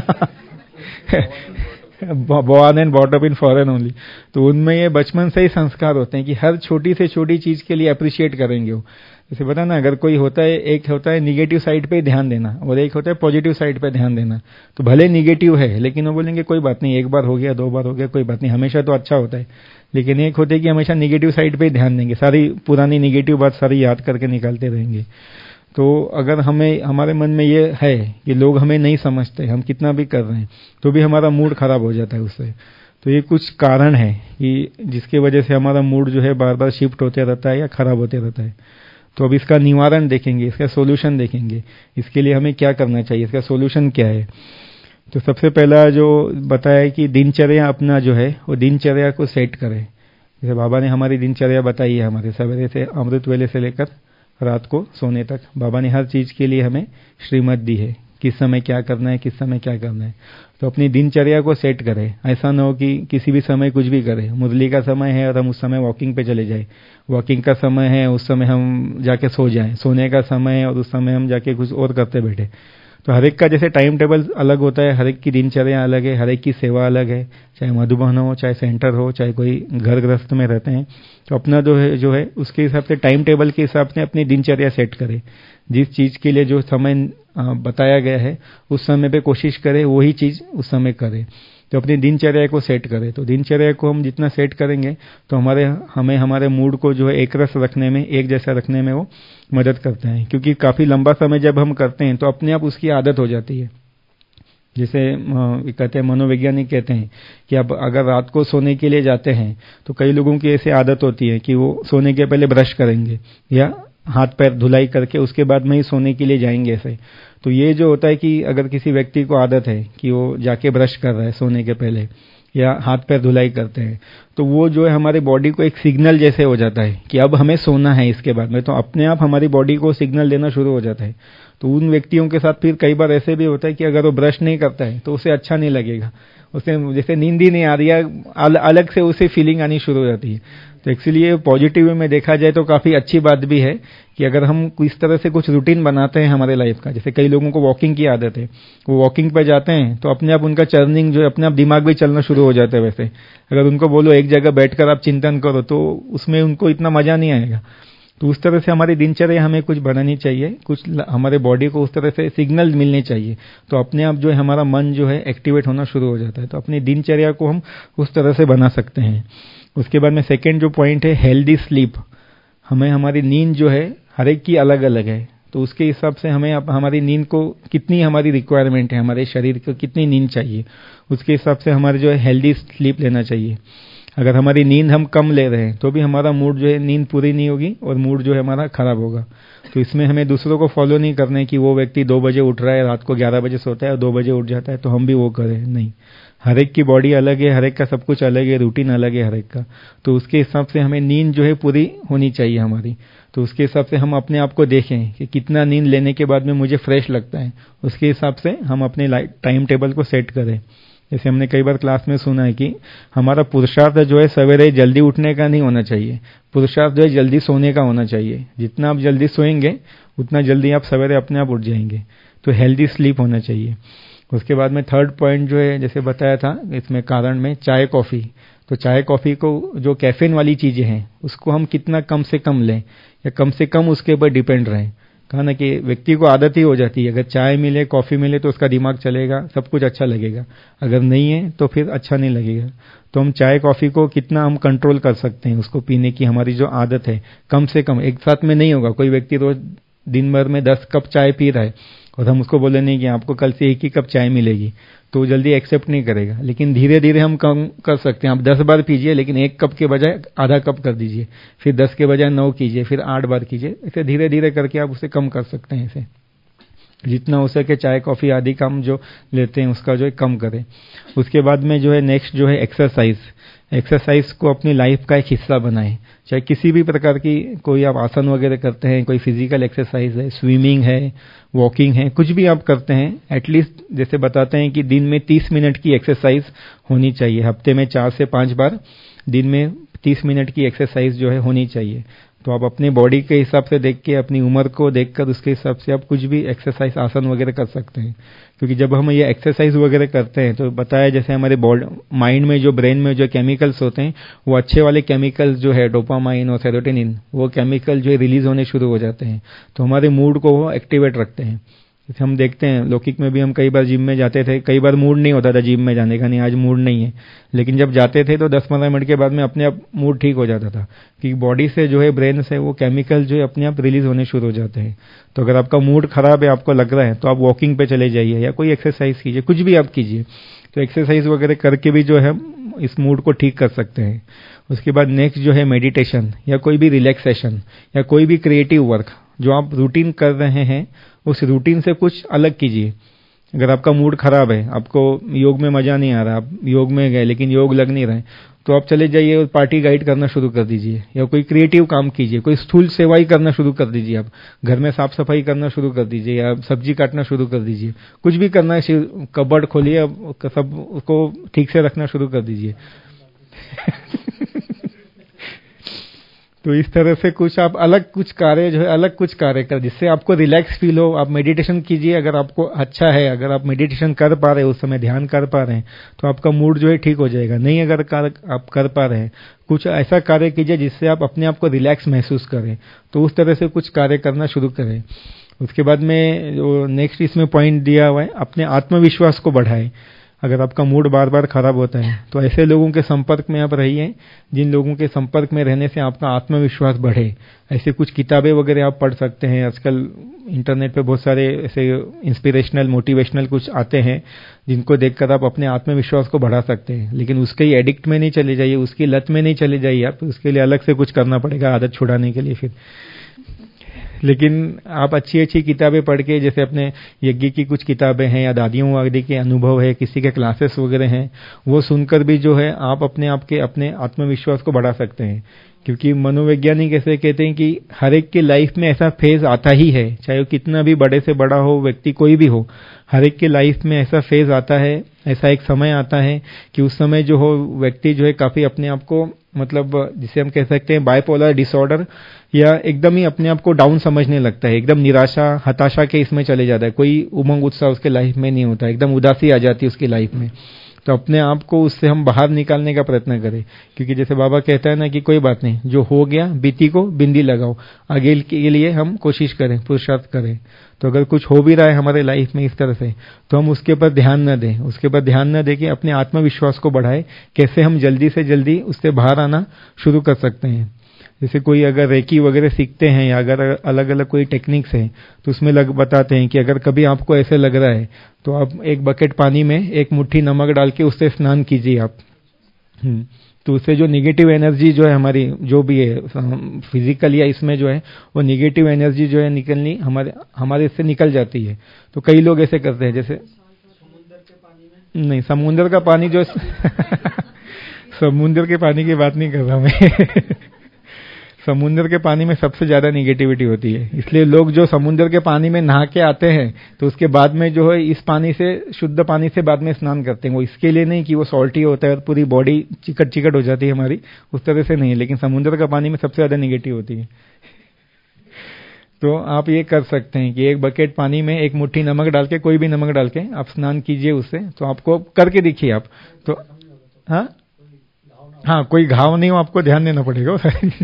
born and bought up in foreign only, तो उनमें ये बचपन से ही संस्कार होते हैं कि हर छोटी से छोटी चीज के लिए अप्रिशिएट करेंगे वो। जैसे पता ना, अगर कोई होता है, एक होता है निगेटिव साइड पे ध्यान देना और एक होता है पॉजिटिव साइड पे ध्यान देना, तो भले निगेटिव है लेकिन वो बोलेंगे कोई बात नहीं, एक बार हो गया, दो बार हो गया, कोई बात नहीं, हमेशा तो अच्छा होता है। लेकिन एक होते है कि हमेशा निगेटिव साइड पे ध्यान देंगे, सारी पुरानी निगेटिव बात सारी याद करके निकालते रहेंगे। तो अगर हमें हमारे मन में ये है कि लोग हमें नहीं समझते, हम कितना भी कर रहे हैं तो भी हमारा मूड खराब हो जाता है उससे। तो ये कुछ कारण है कि जिसकी वजह से हमारा मूड जो है बार बार शिफ्ट होते रहता है या खराब होते रहता है। तो अब इसका निवारण देखेंगे, इसका सोल्यूशन देखेंगे, इसके लिए हमें क्या करना चाहिए, इसका सोल्यूशन क्या है। तो सबसे पहला जो बताया कि दिनचर्या अपना जो है वो दिनचर्या को सेट करें। जैसे बाबा ने हमारी दिनचर्या बताई है, हमारे सवेरे से अमृत वेले से लेकर रात को सोने तक बाबा ने हर चीज के लिए हमें श्रीमत दी है, किस समय क्या करना है, किस समय क्या करना है। तो अपनी दिनचर्या को सेट करें, ऐसा ना हो कि किसी भी समय कुछ भी करें। मुरली का समय है और हम उस समय वॉकिंग पे चले जाए, वॉकिंग का समय है उस समय हम जाके सो जाएं, सोने का समय है और उस समय हम जाके कुछ और करते बैठे। तो हर एक का जैसे टाइम टेबल अलग होता है, हर एक की दिनचर्या अलग है, हर एक की सेवा अलग है, चाहे मधुबन हो, चाहे सेंटर हो, चाहे कोई घर गृहस्थ में रहते हैं। तो अपना जो है जो है उसके हिसाब से टाइम टेबल के हिसाब से अपनी दिनचर्या सेट करें। जिस चीज के लिए जो समय बताया गया है उस समय पे कोशिश करें वही चीज उस समय करें। तो अपनी दिनचर्या को सेट करें। तो दिनचर्या को हम जितना सेट करेंगे तो हमारे हमें हमारे मूड को जो है एक रस रखने में, एक जैसा रखने में वो मदद करते हैं। क्योंकि काफी लंबा समय जब हम करते हैं तो अपने आप उसकी आदत हो जाती है। जैसे कहते हैं, मनोवैज्ञानिक कहते हैं कि अब अगर रात को सोने के लिए जाते हैं तो कई लोगों की ऐसी आदत होती है कि वो सोने के पहले ब्रश करेंगे या हाथ पैर धुलाई करके उसके बाद में ही सोने के लिए जाएंगे ऐसे। तो ये जो होता है कि अगर किसी व्यक्ति को आदत है कि वो जाके ब्रश कर रहा है सोने के पहले या हाथ पैर धुलाई करते हैं, तो वो जो है हमारी बॉडी को एक सिग्नल जैसे हो जाता है कि अब हमें सोना है इसके बाद में, तो अपने आप हमारी बॉडी को सिग्नल देना शुरू हो जाता है। तो उन व्यक्तियों के साथ फिर कई बार ऐसे भी होता है कि अगर वो ब्रश नहीं करता है तो उसे अच्छा नहीं लगेगा, उसे जैसे नींद ही नहीं आ रही है, अल, अलग से उसे फीलिंग आनी शुरू हो जाती है। तो एक्चुअली पॉजिटिव वे में देखा जाए तो काफी अच्छी बात भी है कि अगर हम इस तरह से कुछ रूटीन बनाते हैं हमारे लाइफ का। जैसे कई लोगों को वॉकिंग की आदत है, वो वॉकिंग पे जाते हैं तो अपने आप उनका चर्निंग जो है अपने आप दिमाग भी चलना शुरू हो जाता है। वैसे अगर उनको बोलो एक जगह बैठकर आप चिंतन करो तो उसमें उनको इतना मजा नहीं आएगा। तो उस तरह से हमारी दिनचर्या हमें कुछ बनानी चाहिए, कुछ हमारे बॉडी को उस तरह से सिग्नल मिलने चाहिए, तो अपने आप जो है हमारा मन जो है एक्टिवेट होना शुरू हो जाता है। तो अपनी दिनचर्या को हम उस तरह से बना सकते हैं। उसके बाद में सेकेंड जो पॉइंट है हेल्दी स्लीप। हमें हमारी नींद जो है हर एक की अलग अलग है, तो उसके हिसाब से हमें हमारी नींद को कितनी हमारी रिक्वायरमेंट है, हमारे शरीर को कितनी नींद चाहिए, उसके हिसाब से हमारे जो है हेल्दी स्लीप लेना चाहिए। अगर हमारी नींद हम कम ले रहे हैं तो भी हमारा मूड जो है नींद पूरी नहीं होगी और मूड जो है हमारा खराब होगा। तो इसमें हमें दूसरों को फॉलो नहीं करना है कि वो व्यक्ति दो बजे उठ रहा है, रात को ग्यारह बजे सोता है और दो बजे उठ जाता है तो हम भी वो करें, नहीं। हर एक की बॉडी अलग है, हर एक का सब कुछ अलग है, रूटीन अलग है हर एक का। तो उसके हिसाब से हमें नींद जो है पूरी होनी चाहिए हमारी। तो उसके हिसाब से हम अपने आप को देखें कि कितना नींद लेने के बाद में मुझे फ्रेश लगता है, उसके हिसाब से हम अपने टाइम टेबल को सेट करें। जैसे हमने कई बार क्लास में सुना है कि हमारा पुरुषार्थ जो है सवेरे जल्दी उठने का नहीं होना चाहिए, पुरुषार्थ जो है जल्दी सोने का होना चाहिए। जितना आप जल्दी सोएंगे उतना जल्दी आप सवेरे अपने आप उठ जाएंगे। तो हेल्दी स्लीप होना चाहिए। उसके बाद में थर्ड पॉइंट जो है जैसे बताया था इसमें कारण में चाय कॉफ़ी, तो चाय कॉफ़ी को जो कैफीन वाली चीज़ें हैं उसको हम कितना कम से कम लें या कम से कम उसके ऊपर डिपेंड रहें। कहा ना कि व्यक्ति को आदत ही हो जाती है, अगर चाय मिले कॉफ़ी मिले तो उसका दिमाग चलेगा, सब कुछ अच्छा लगेगा, अगर नहीं है तो फिर अच्छा नहीं लगेगा। तो हम चाय कॉफ़ी को कितना हम कंट्रोल कर सकते हैं, उसको पीने की हमारी जो आदत है कम से कम, एक साथ में नहीं होगा। कोई व्यक्ति रोज दिन भर में दस कप चाय पी रहा है और हम उसको बोले नहीं कि आपको कल से एक ही कप चाय मिलेगी, तो वो जल्दी एक्सेप्ट नहीं करेगा। लेकिन धीरे धीरे हम कम कर सकते हैं। आप दस बार पीजिए लेकिन एक कप के बजाय आधा कप कर दीजिए, फिर दस के बजाय नौ कीजिए, फिर आठ बार कीजिए। ऐसे धीरे धीरे करके आप उसे कम कर सकते हैं। ऐसे जितना हो सके चाय कॉफ़ी आदि का हम जो लेते हैं उसका जो है कम करें। उसके बाद में जो है नेक्स्ट जो है एक्सरसाइज। एक्सरसाइज को अपनी लाइफ का एक हिस्सा बनाएं, चाहे किसी भी प्रकार की, कोई आप आसन वगैरह करते हैं, कोई फिजिकल एक्सरसाइज है, स्विमिंग है, वॉकिंग है, कुछ भी आप करते हैं, एटलीस्ट जैसे बताते हैं कि दिन में तीस मिनट की एक्सरसाइज होनी चाहिए। हफ्ते में चार से पांच बार दिन में तीस मिनट की एक्सरसाइज जो है होनी चाहिए। तो आप अपने बॉडी के हिसाब से देख के, अपनी उम्र को देखकर उसके हिसाब से आप कुछ भी एक्सरसाइज आसन वगैरह कर सकते हैं। क्योंकि जब हम ये एक्सरसाइज वगैरह करते हैं तो बताया जैसे हमारे बॉडी माइंड में जो, ब्रेन में जो केमिकल्स होते हैं वो अच्छे वाले केमिकल्स जो है डोपामाइन और सेरोटोनिन, वो केमिकल जो है रिलीज होने शुरू हो जाते हैं, तो हमारे मूड को वो एक्टिवेट रखते हैं। जैसे हम देखते हैं लौकिक में भी, हम कई बार जिम में जाते थे, कई बार मूड नहीं होता था जिम में जाने का, नहीं आज मूड नहीं है, लेकिन जब जाते थे तो दस पंद्रह मिनट के बाद में अपने आप मूड ठीक हो जाता था, कि बॉडी से जो है, ब्रेन से वो केमिकल जो है अपने आप रिलीज होने शुरू हो जाते हैं। तो अगर आपका मूड खराब है, आपको लग रहा है, तो आप वॉकिंग पे चले जाइए या कोई एक्सरसाइज कीजिए, कुछ भी आप कीजिए। तो एक्सरसाइज वगैरह करके भी जो है इस मूड को ठीक कर सकते हैं। उसके बाद नेक्स्ट जो है मेडिटेशन या कोई भी रिलैक्सेशन या कोई भी क्रिएटिव वर्क जो आप रूटीन कर रहे हैं, उस रूटीन से कुछ अलग कीजिए। अगर आपका मूड खराब है, आपको योग में मजा नहीं आ रहा, आप योग में गए लेकिन योग लग नहीं रहे, तो आप चले जाइए और पार्टी गाइड करना शुरू कर दीजिए या कोई क्रिएटिव काम कीजिए, कोई स्थूल सेवाई करना शुरू कर दीजिए। आप घर में साफ सफाई करना शुरू कर दीजिए या सब्जी काटना शुरू कर दीजिए, कुछ भी करना है, कबर्ड खोलिए, सब उसको ठीक से रखना शुरू कर दीजिए। तो इस तरह से कुछ आप अलग कुछ कार्य जो है अलग कुछ कार्य कर, जिससे आपको रिलैक्स फील हो। आप मेडिटेशन कीजिए, अगर आपको अच्छा है, अगर आप मेडिटेशन कर पा रहे हैं, उस समय ध्यान कर पा रहे हैं, तो आपका मूड जो है ठीक हो जाएगा। नहीं अगर आप कर पा रहे हैं, कुछ ऐसा कार्य कीजिए जिससे आप अपने आप को रिलैक्स महसूस करें, तो उस तरह से कुछ कार्य करना शुरू करें। उसके बाद में जो नेक्स्ट इसमें पॉइंट दिया हुआ है, अपने आत्मविश्वास को बढ़ाएं। अगर आपका मूड बार बार खराब होता है तो ऐसे लोगों के संपर्क में आप रहिए जिन लोगों के संपर्क में रहने से आपका आत्मविश्वास बढ़े। ऐसे कुछ किताबें वगैरह आप पढ़ सकते हैं। आजकल इंटरनेट पे बहुत सारे ऐसे इंस्पिरेशनल, मोटिवेशनल कुछ आते हैं जिनको देखकर आप अपने आत्मविश्वास को बढ़ा सकते हैं। लेकिन उसके ही एडिक्ट में नहीं चले जाइए, उसकी लत में नहीं चले जाइए आप, उसके लिए अलग से कुछ करना पड़ेगा आदत छुड़ाने के लिए फिर। लेकिन आप अच्छी अच्छी किताबें पढ़ के, जैसे अपने यज्ञ की कुछ किताबें हैं या दादियों आदि के अनुभव है, किसी के क्लासेस वगैरह हैं, वो सुनकर भी जो है आप अपने आप के अपने आत्मविश्वास को बढ़ा सकते हैं। क्योंकि मनोवैज्ञानिक ऐसे कहते हैं कि हर एक की लाइफ में ऐसा फेज आता ही है, चाहे वो कितना भी बड़े से बड़ा हो, व्यक्ति कोई भी हो, हर एक की लाइफ में ऐसा फेज आता है, ऐसा एक समय आता है कि उस समय जो हो व्यक्ति जो है काफी अपने आप को, मतलब जिसे हम कह सकते हैं बाइपोलर डिसऑर्डर, या एकदम ही अपने आप को डाउन समझने लगता है, एकदम निराशा हताशा के इसमें चले जाता है, कोई उमंग उत्साह उसके लाइफ में नहीं होता, एकदम उदासी आ जाती है उसकी लाइफ में। तो अपने आप को उससे हम बाहर निकालने का प्रयत्न करें। क्योंकि जैसे बाबा कहता है ना कि कोई बात नहीं, जो हो गया बीती को बिंदी लगाओ, आगे के लिए हम कोशिश करें, पुरुषार्थ करें। तो अगर कुछ हो भी रहा है हमारे लाइफ में इस तरह से, तो हम उसके ऊपर ध्यान न दें, उसके ऊपर ध्यान न दें कि अपने आत्मविश्वास को बढ़ाए, कैसे हम जल्दी से जल्दी उससे बाहर आना शुरू कर सकते हैं। जैसे कोई अगर रेकी वगैरह सीखते हैं या अगर अलग अलग कोई टेक्निक्स हैं, तो उसमें लग बताते हैं कि अगर कभी आपको ऐसे लग रहा है तो आप एक बकेट पानी में एक मुट्ठी नमक डाल के उससे स्नान कीजिए आप। तो उससे जो निगेटिव एनर्जी जो है हमारी, जो भी है फिजिकल या इसमें जो है, वो निगेटिव एनर्जी जो है निकलनी हमारे हमारे इससे निकल जाती है। तो कई लोग ऐसे करते हैं, जैसे समुद्र के पानी में नहीं, समुद्र का पानी जो समुद्र के पानी की बात नहीं कर रहा मैं समुद्र के पानी में सबसे ज्यादा निगेटिविटी होती है, इसलिए लोग जो समुद्र के पानी में नहा के आते हैं तो उसके बाद में जो है इस पानी से, शुद्ध पानी से बाद में स्नान करते हैं। वो इसके लिए नहीं कि वो सॉल्टी होता है और पूरी बॉडी चिकट चिकट हो जाती है हमारी, उस तरह से नहीं, लेकिन समुद्र का पानी में सबसे ज्यादा निगेटिव होती है। तो आप ये कर सकते हैं कि एक बकेट पानी में एक मुट्ठी नमक डाल के, कोई भी नमक डाल के आप स्नान कीजिए उससे। तो आपको करके देखिए आप तो, हाँ हाँ कोई घाव नहीं हो, आपको ध्यान देना पड़ेगा।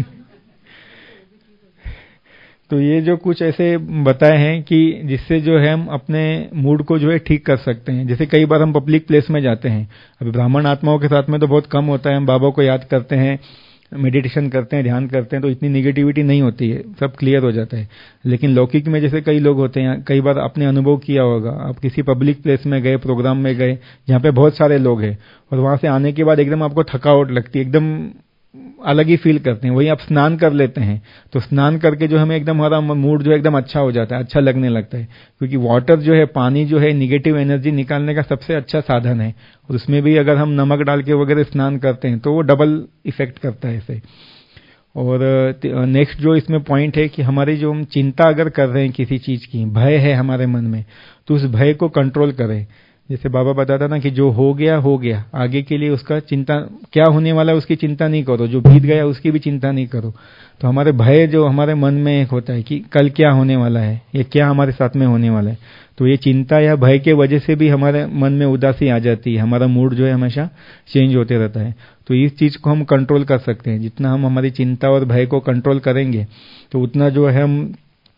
तो ये जो कुछ ऐसे बताए हैं कि जिससे जो है हम अपने मूड को जो है ठीक कर सकते हैं। जैसे कई बार हम पब्लिक प्लेस में जाते हैं, अभी ब्राह्मण आत्माओं के साथ में तो बहुत कम होता है, हम बाबा को याद करते हैं, मेडिटेशन करते हैं, ध्यान करते हैं, तो इतनी निगेटिविटी नहीं होती है, सब क्लियर हो जाता है। लेकिन लौकिक में जैसे कई लोग होते हैं, कई बार आपने अनुभव किया होगा, आप किसी पब्लिक प्लेस में गए, प्रोग्राम में गए जहाँ पे बहुत सारे लोग हैं, और वहां से आने के बाद एकदम आपको थकावट लगती है, एकदम अलग ही फील करते हैं। वही आप स्नान कर लेते हैं, तो स्नान करके जो हमें एकदम हमारा मूड जो एकदम अच्छा हो जाता है, अच्छा लगने लगता है। क्योंकि वाटर जो है, पानी जो है, नेगेटिव एनर्जी निकालने का सबसे अच्छा साधन है, और उसमें भी अगर हम नमक डाल के वगैरह स्नान करते हैं तो वो डबल इफेक्ट करता है इसे। और नेक्स्ट जो इसमें पॉइंट है कि हमारी जो हम चिंता अगर कर रहे हैं किसी चीज की, भय है हमारे मन में, तो उस भय को कंट्रोल करें। जैसे बाबा बताता ना कि जो हो गया हो गया, आगे के लिए उसका चिंता, क्या होने वाला है उसकी चिंता नहीं करो, जो बीत गया उसकी भी चिंता नहीं करो। तो हमारे भय जो हमारे मन में एक होता है कि कल क्या होने वाला है, ये क्या हमारे साथ में होने वाला है, तो ये चिंता या भय के वजह से भी हमारे मन में उदासी आ जाती है, हमारा मूड जो है हमेशा चेंज होते रहता है। तो इस चीज को हम कंट्रोल कर सकते हैं। जितना हम हमारी चिंता और भय को कंट्रोल करेंगे तो उतना जो है हम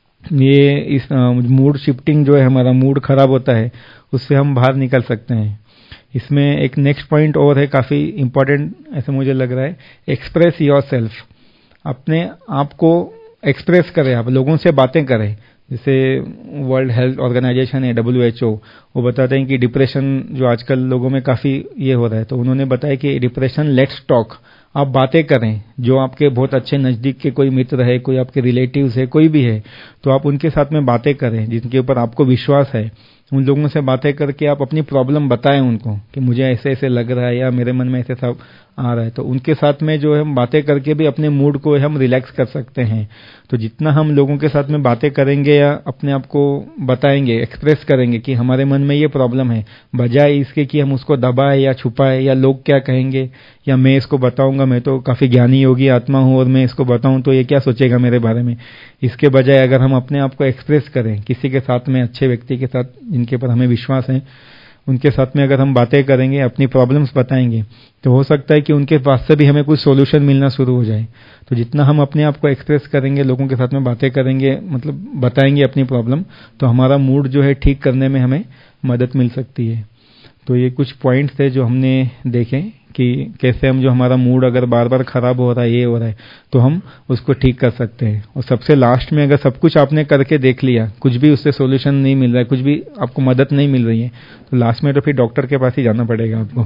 ये इस मूड शिफ्टिंग जो है, हमारा मूड खराब होता है, उससे हम बाहर निकल सकते हैं। इसमें एक नेक्स्ट पॉइंट और है, काफी इंपॉर्टेंट ऐसे मुझे लग रहा है, एक्सप्रेस योर सेल्फ। अपने आप को एक्सप्रेस करें, आप लोगों से बातें करें। जैसे वर्ल्ड हेल्थ ऑर्गेनाइजेशन है, डब्ल्यू एच ओ, वो बताते हैं कि डिप्रेशन जो आजकल लोगों में काफी ये हो रहा है, तो उन्होंने बताया कि डिप्रेशन लेट्स टॉक, आप बातें करें। जो आपके बहुत अच्छे नजदीक के कोई मित्र है, कोई आपके रिलेटिव्स है, कोई भी है, तो आप उनके साथ में बातें करें जिनके ऊपर आपको विश्वास है। उन लोगों से बातें करके आप अपनी प्रॉब्लम बताएं उनको कि मुझे ऐसे ऐसे लग रहा है या मेरे मन में ऐसे सब आ रहा है। तो उनके साथ में जो है हम बातें करके भी अपने मूड को हम रिलैक्स कर सकते हैं। तो जितना हम लोगों के साथ में बातें करेंगे या अपने आप को बताएंगे, एक्सप्रेस करेंगे कि हमारे मन में ये प्रॉब्लम है, बजाय इसके कि हम उसको दबाए या छुपाए या लोग क्या कहेंगे या मैं इसको बताऊंगा, मैं तो काफी ज्ञानी योगी आत्मा हूं और मैं इसको बताऊं तो ये क्या सोचेगा मेरे बारे में, इसके बजाय अगर हम अपने आप को एक्सप्रेस करें किसी के साथ में, अच्छे व्यक्ति के साथ जिनके पर हमें विश्वास है, उनके साथ में अगर हम बातें करेंगे, अपनी प्रॉब्लम्स बताएंगे, तो हो सकता है कि उनके पास से भी हमें कुछ सॉल्यूशन मिलना शुरू हो जाए। तो जितना हम अपने आप को एक्सप्रेस करेंगे, लोगों के साथ में बातें करेंगे, मतलब बताएंगे अपनी प्रॉब्लम, तो हमारा मूड जो है ठीक करने में हमें मदद मिल सकती है। तो ये कुछ पॉइंट्स थे जो हमने देखे कि कैसे हम जो हमारा मूड अगर बार बार खराब हो रहा है, ये हो रहा है, तो हम उसको ठीक कर सकते हैं। और सबसे लास्ट में अगर सब कुछ आपने करके देख लिया, कुछ भी उससे सॉल्यूशन नहीं मिल रहा है, कुछ भी आपको मदद नहीं मिल रही है, तो लास्ट में तो फिर डॉक्टर के पास ही जाना पड़ेगा आपको।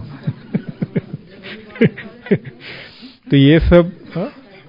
तो ये सब हाँ,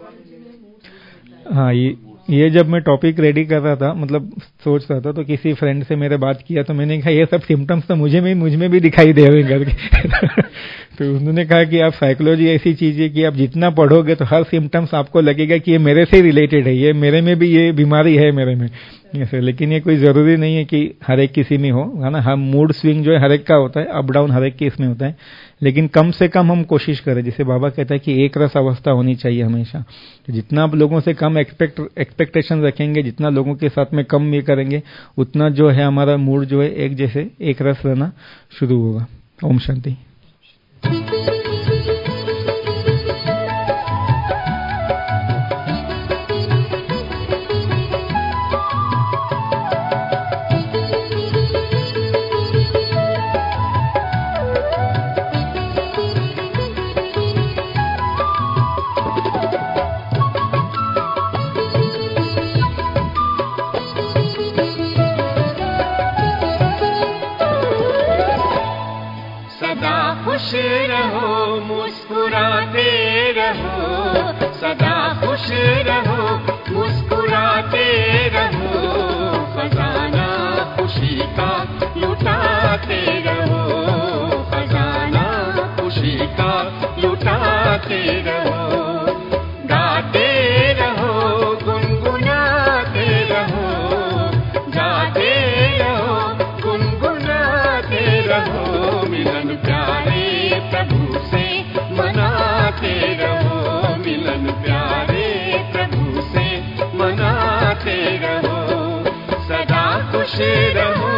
हाँ ये ये जब मैं टॉपिक रेडी कर रहा था, मतलब सोच रहा था, तो किसी फ्रेंड से मेरे बात किया, तो मैंने कहा ये सब सिम्टम्स तो मुझे में मुझ में भी दिखाई दे रहे हैं करके। तो उन्होंने कहा कि आप साइकोलॉजी ऐसी चीज है कि आप जितना पढ़ोगे तो हर सिम्टम्स आपको लगेगा कि ये मेरे से रिलेटेड है, ये मेरे में भी ये बीमारी है मेरे में ऐसे। लेकिन ये कोई जरूरी नहीं है कि हर एक किसी में हो, है ना। हम मूड स्विंग जो है हर एक का होता है, अप डाउन हर एक के इसमें होता है, लेकिन कम से कम हम कोशिश करें, जैसे बाबा कहता है कि एक रस अवस्था होनी चाहिए हमेशा। तो जितना आप लोगों से कम एक्सपेक्ट एक्सपेक्टेशन रखेंगे, जितना लोगों के साथ में कम ये करेंगे, उतना जो है हमारा मूड जो है एक जैसे एक रस रहना शुरू होगा। ओम शांति। खुश रहो, मुस्कुराते रहो, सदा खुश रहो, मुस्कुराते रहो, खजाना खुशी का लुटाते रहो, खजाना खुशी का लुटाते रहो, गाते रहो, गुनगुनाते रहो, गाते रहो, गुनगुनाते रहो, मिलन प्यारे प्रभु से मनाते रहो, मिलन प्यारे प्रभु से मनाते रहो, सदा खुश रहो।